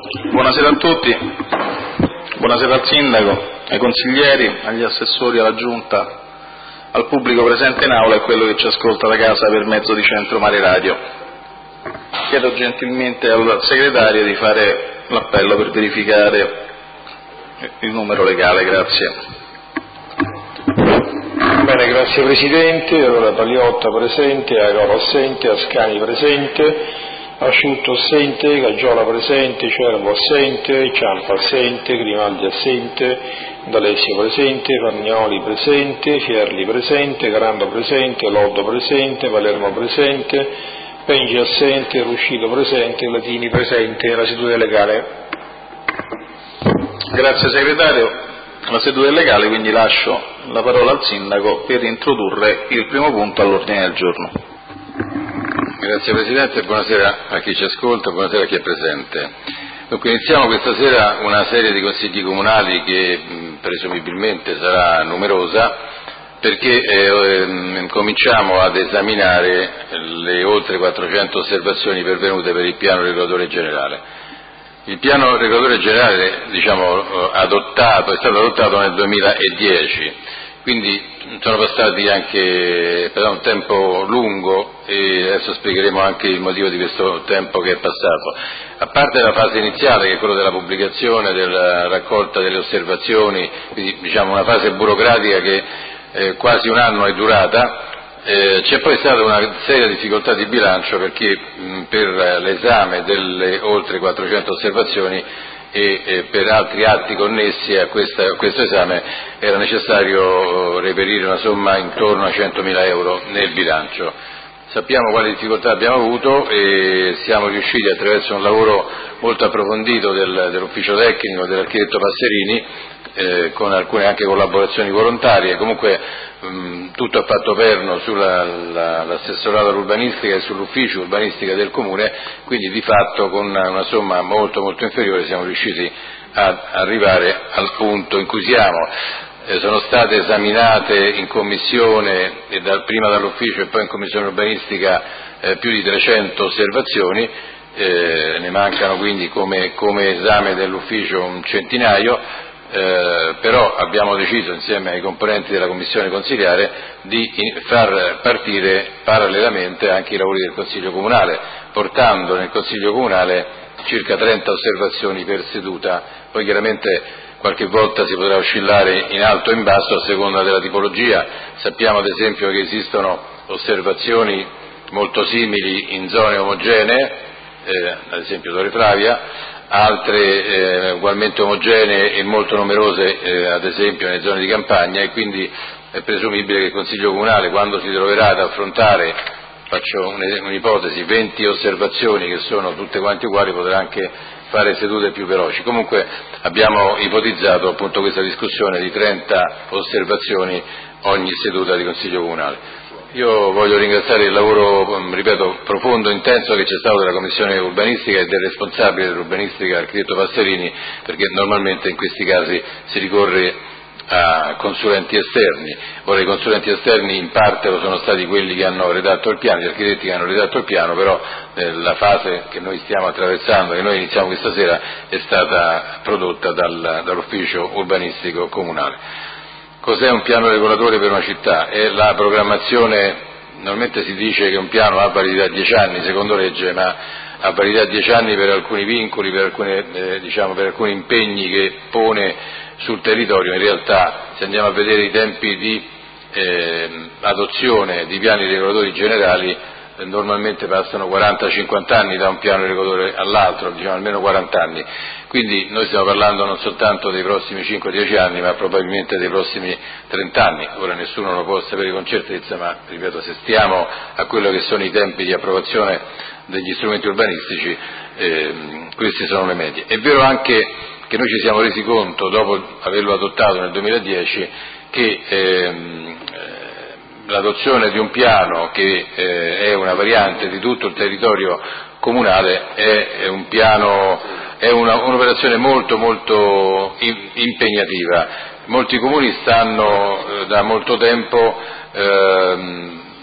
Buonasera a tutti, buonasera al Sindaco, ai consiglieri, agli assessori, alla Giunta, al pubblico presente in aula e quello che ci ascolta da casa per mezzo di Centro Mare Radio. Chiedo gentilmente al Segretario di fare l'appello per verificare il numero legale, grazie. Bene, grazie Presidente. Allora Paliotta presente, Airola assente, Ascani presente, Asciutto assente, Caggiola presente, Cervo assente, Ciampa assente, Grimaldi assente, D'Alessio presente, Pagnoli presente, Fierli presente, Grando presente, Loddo presente, Palermo presente, Pengi assente, Ruscito presente, Latini presente. La seduta è legale. Grazie Segretario. La seduta è legale, quindi lascio la parola al Sindaco per introdurre il primo punto all'ordine del giorno. Grazie Presidente, buonasera a chi ci ascolta, buonasera a chi è presente. Dunque iniziamo questa sera una serie di consigli comunali che presumibilmente sarà numerosa, perché cominciamo ad esaminare le oltre 400 osservazioni pervenute per il piano regolatore generale. Il piano regolatore generale, è stato adottato nel 2010, quindi sono passati anche per un tempo lungo e adesso spiegheremo anche il motivo di questo tempo che è passato. A parte la fase iniziale, che è quella della pubblicazione, della raccolta delle osservazioni, quindi una fase burocratica che quasi un anno è durata, c'è poi stata una seria difficoltà di bilancio perché per l'esame delle oltre 400 osservazioni e per altri atti connessi a questo esame era necessario reperire una somma intorno a 100.000 euro nel bilancio. Sappiamo quali difficoltà abbiamo avuto e siamo riusciti attraverso un lavoro molto approfondito dell'ufficio tecnico dell'architetto Passerini, con alcune anche collaborazioni volontarie, comunque tutto a patto perno sull'assessorato all'urbanistica e sull'ufficio urbanistica del Comune, quindi di fatto con una somma molto molto inferiore siamo riusciti ad arrivare al punto in cui siamo. Sono state esaminate in commissione, prima dall'ufficio e poi in commissione urbanistica, più di 300 osservazioni, ne mancano quindi come esame dell'ufficio un centinaio. Però abbiamo deciso insieme ai componenti della commissione consiliare di far partire parallelamente anche i lavori del Consiglio Comunale, portando nel Consiglio Comunale circa 30 osservazioni per seduta. Poi chiaramente qualche volta si potrà oscillare in alto o in basso a seconda della tipologia. Sappiamo ad esempio che esistono osservazioni molto simili in zone omogenee, ad esempio Torre Flavia, altre ugualmente omogenee e molto numerose, ad esempio nelle zone di campagna, e quindi è presumibile che il Consiglio Comunale, quando si troverà ad affrontare, faccio un'ipotesi, 20 osservazioni che sono tutte quante uguali, potrà anche fare sedute più veloci. Comunque abbiamo ipotizzato appunto questa discussione di 30 osservazioni ogni seduta di Consiglio Comunale. Io voglio ringraziare il lavoro, ripeto, profondo e intenso che c'è stato della Commissione Urbanistica e del responsabile dell'urbanistica, architetto Passerini, perché normalmente in questi casi si ricorre a consulenti esterni. Ora i consulenti esterni in parte lo sono stati quelli che hanno redatto il piano, gli architetti che hanno redatto il piano, però la fase che noi stiamo attraversando, che noi iniziamo questa sera, è stata prodotta dall'ufficio urbanistico comunale. Cos'è un piano regolatore per una città? È la programmazione, normalmente si dice che un piano ha validità 10 anni secondo legge, ma ha validità 10 anni per alcuni vincoli, per alcuni impegni che pone sul territorio. In realtà, se andiamo a vedere i tempi di adozione di piani regolatori generali, normalmente passano 40-50 anni da un piano regolatore all'altro, almeno 40 anni. Quindi noi stiamo parlando non soltanto dei prossimi 5-10 anni, ma probabilmente dei prossimi 30 anni. Ora nessuno lo può sapere con certezza, ma ripeto, se stiamo a quello che sono i tempi di approvazione degli strumenti urbanistici, queste sono le medie. È vero anche che noi ci siamo resi conto, dopo averlo adottato nel 2010, che l'adozione di un piano che è una variante di tutto il territorio comunale è un piano, è un'operazione molto molto impegnativa. Molti comuni stanno da molto tempo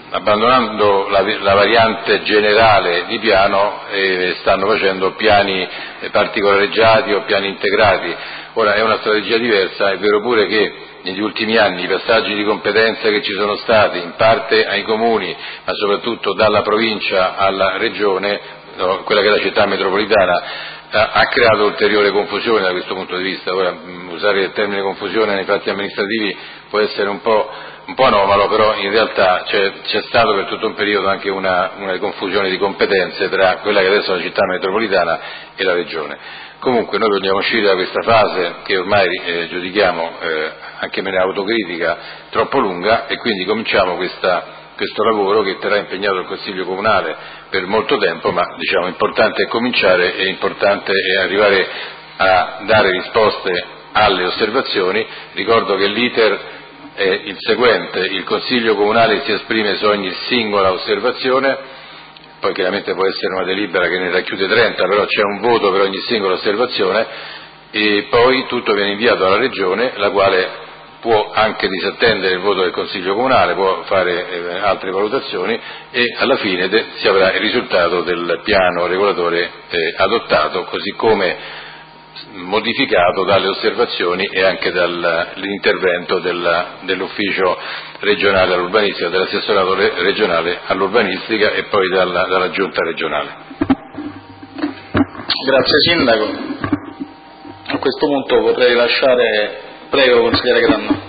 abbandonando la variante generale di piano, stanno facendo piani particolareggiati o piani integrati. Ora è una strategia diversa, è vero pure che negli ultimi anni i passaggi di competenza che ci sono stati, in parte ai comuni, ma soprattutto dalla provincia alla regione, quella che è la città metropolitana, ha creato ulteriore confusione da questo punto di vista. Ora, usare il termine confusione nei fatti amministrativi può essere un po' anomalo, però in realtà c'è stato per tutto un periodo anche una confusione di competenze tra quella che adesso è la città metropolitana e la regione. Comunque noi vogliamo uscire da questa fase che ormai giudichiamo, anche in maniera autocritica, troppo lunga, e quindi cominciamo questo lavoro che terrà impegnato il Consiglio Comunale per molto tempo, ma diciamo importante è cominciare, è importante è arrivare a dare risposte alle osservazioni. Ricordo che l'iter è il seguente: il Consiglio Comunale si esprime su ogni singola osservazione, poi chiaramente può essere una delibera che ne racchiude 30, però c'è un voto per ogni singola osservazione, e poi tutto viene inviato alla Regione, la quale può anche disattendere il voto del Consiglio Comunale, può fare altre valutazioni, e alla fine si avrà il risultato del piano regolatore adottato, così come modificato dalle osservazioni e anche dall'intervento dell'ufficio regionale all'urbanistica, dell'assessorato regionale all'urbanistica e poi dalla giunta regionale. Grazie Sindaco. A questo punto vorrei lasciare. Prego, consigliere Grando.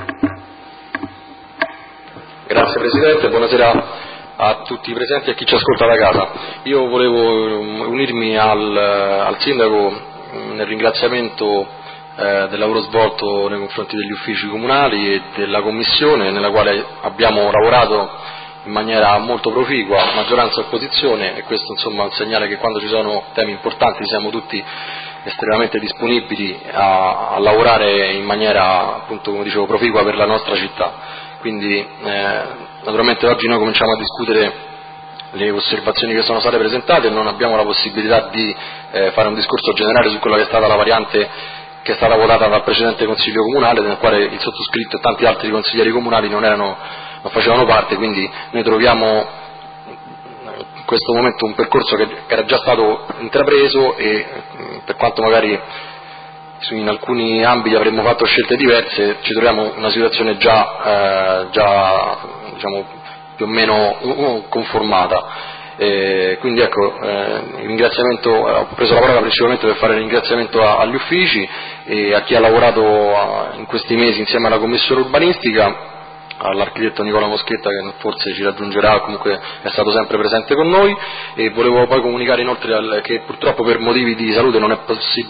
Grazie Presidente, buonasera a tutti i presenti e a chi ci ascolta da casa. Io volevo unirmi al Sindaco nel ringraziamento del lavoro svolto nei confronti degli uffici comunali e della Commissione, nella quale abbiamo lavorato in maniera molto proficua, maggioranza e opposizione, e questo insomma è un segnale che quando ci sono temi importanti siamo tutti estremamente disponibili a lavorare in maniera, appunto, come dicevo, proficua per la nostra città. Quindi naturalmente oggi noi cominciamo a discutere le osservazioni che sono state presentate, non abbiamo la possibilità di fare un discorso generale su quella che è stata la variante che è stata votata dal precedente Consiglio Comunale, nel quale il sottoscritto e tanti altri consiglieri comunali non facevano parte, quindi noi troviamo in questo momento un percorso che era già stato intrapreso, e per quanto magari in alcuni ambiti avremmo fatto scelte diverse, ci troviamo in una situazione già diciamo più o meno conformata. Quindi ecco, il ringraziamento, ho preso la parola principalmente per fare il ringraziamento agli uffici e a chi ha lavorato in questi mesi insieme alla Commissione Urbanistica, all'architetto Nicola Moschetta, che forse ci raggiungerà, comunque è stato sempre presente con noi, e volevo poi comunicare inoltre che purtroppo per motivi di salute non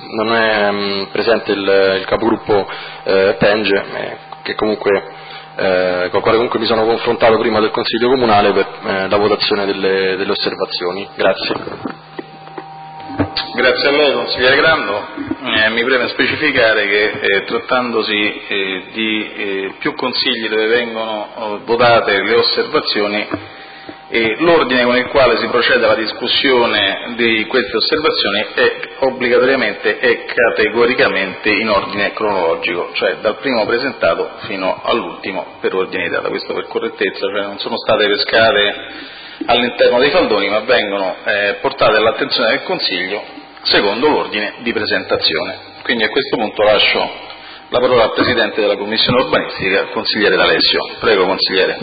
è presente il capogruppo Tenge, che comunque con il quale comunque mi sono confrontato prima del Consiglio Comunale per la votazione delle osservazioni. Grazie. Grazie a lei, consigliere Grando. Mi preme specificare che trattandosi di più consigli dove vengono votate le osservazioni, l'ordine con il quale si procede alla discussione di queste osservazioni è obbligatoriamente e categoricamente in ordine cronologico, cioè dal primo presentato fino all'ultimo per ordine di data. Questo per correttezza, cioè non sono state pescate all'interno dei faldoni, ma vengono portate all'attenzione del Consiglio secondo l'ordine di presentazione. Quindi a questo punto lascio la parola al Presidente della Commissione Urbanistica, consigliere D'Alessio. Prego, consigliere.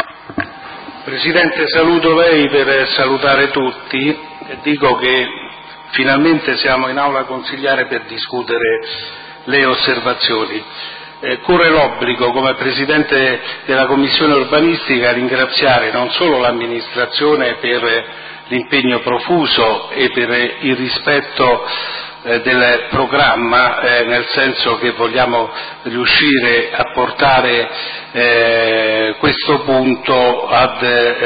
Presidente, saluto lei per salutare tutti e dico che finalmente siamo in aula consigliare per discutere le osservazioni. Corre l'obbligo, come Presidente della Commissione Urbanistica, ringraziare non solo l'amministrazione per l'impegno profuso e per il rispetto del programma, nel senso che vogliamo riuscire a portare questo punto ad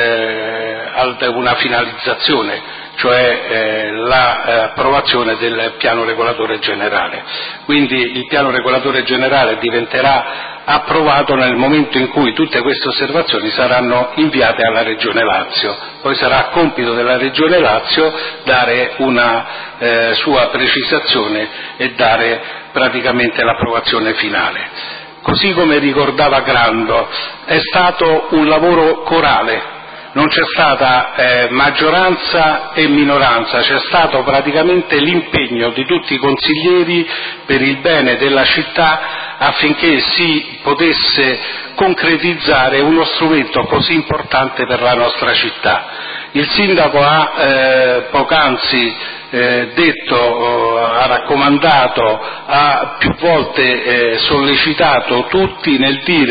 una finalizzazione, cioè l'approvazione del piano regolatore generale. Quindi il piano regolatore generale diventerà approvato nel momento in cui tutte queste osservazioni saranno inviate alla Regione Lazio. Poi sarà compito della Regione Lazio dare una sua precisazione e dare praticamente l'approvazione finale. così come ricordava Grando, è stato un lavoro corale. Non c'è stata maggioranza e minoranza, c'è stato praticamente l'impegno di tutti i consiglieri per il bene della città affinché si potesse concretizzare uno strumento così importante per la nostra città. Il sindaco ha poc'anzi detto, ha raccomandato, ha più volte sollecitato tutti nel dire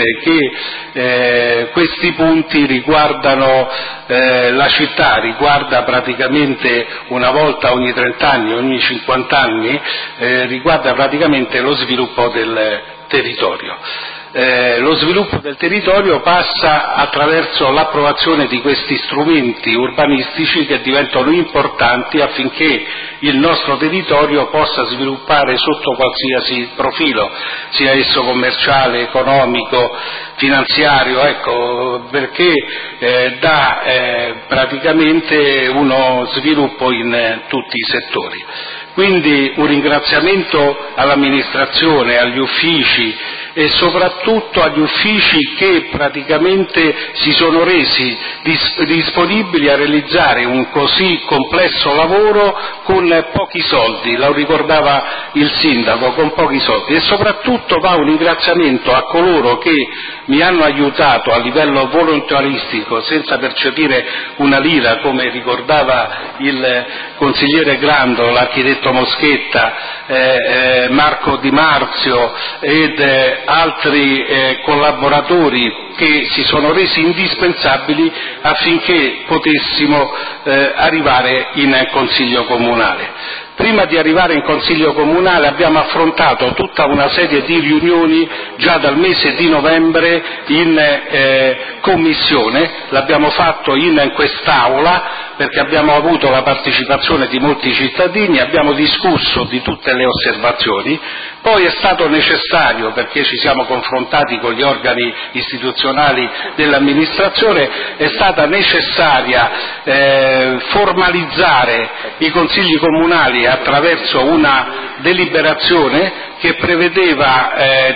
che questi punti riguardano la città, riguarda praticamente una volta ogni 30 anni, ogni 50 anni, riguarda praticamente lo sviluppo del territorio. Lo sviluppo del territorio passa attraverso l'approvazione di questi strumenti urbanistici che diventano importanti affinché il nostro territorio possa sviluppare sotto qualsiasi profilo, sia esso commerciale, economico, finanziario, ecco, perché dà praticamente uno sviluppo in tutti i settori. Quindi un ringraziamento all'amministrazione, agli uffici e soprattutto agli uffici che praticamente si sono resi disponibili a realizzare un così complesso lavoro con pochi soldi, lo ricordava il sindaco, con pochi soldi, e soprattutto va un ringraziamento a coloro che mi hanno aiutato a livello volontaristico senza percepire una lira, come ricordava il consigliere Grando, l'architetto Moschetta, Marco Di Marzio ed altri collaboratori che si sono resi indispensabili affinché potessimo arrivare in Consiglio Comunale. Prima di arrivare in Consiglio Comunale abbiamo affrontato tutta una serie di riunioni già dal mese di novembre in Commissione, l'abbiamo fatto in quest'Aula perché abbiamo avuto la partecipazione di molti cittadini, abbiamo discusso di tutte le osservazioni, poi è stato necessario, perché ci siamo confrontati con gli organi istituzionali dell'amministrazione, è stata necessaria formalizzare i consigli comunali attraverso una deliberazione che prevedeva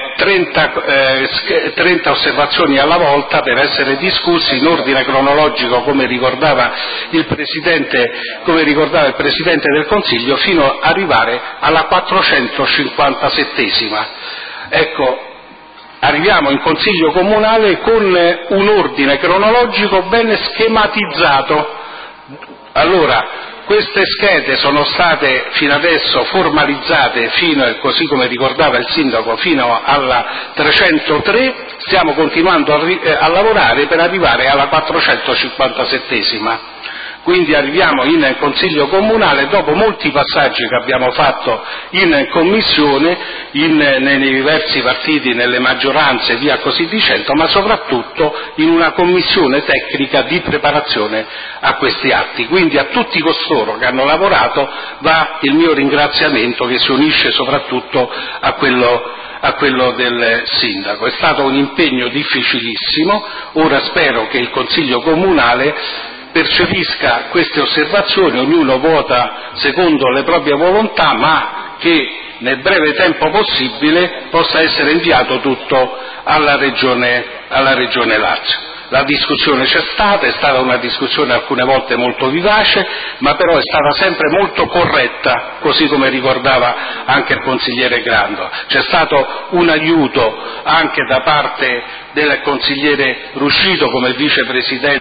30 osservazioni alla volta per essere discussi in ordine cronologico, come ricordava il Presidente del Consiglio, fino ad arrivare alla 457esima. Ecco, arriviamo in Consiglio Comunale con un ordine cronologico ben schematizzato. Allora, queste schede sono state fino adesso formalizzate così come ricordava il sindaco, fino alla 303, stiamo continuando a lavorare per arrivare alla 457esima. Quindi arriviamo in Consiglio Comunale dopo molti passaggi che abbiamo fatto in Commissione, nei diversi partiti, nelle maggioranze e via così dicendo, ma soprattutto in una commissione tecnica di preparazione a questi atti. Quindi a tutti costoro che hanno lavorato va il mio ringraziamento, che si unisce soprattutto a quello del sindaco. È stato un impegno difficilissimo, ora spero che il Consiglio Comunale percepisca queste osservazioni, ognuno vota secondo le proprie volontà, ma che nel breve tempo possibile possa essere inviato tutto alla Regione Lazio. La discussione c'è stata, è stata una discussione alcune volte molto vivace, ma però è stata sempre molto corretta, così come ricordava anche il consigliere Grando. C'è stato un aiuto anche da parte del consigliere Ruscito come vicepresidente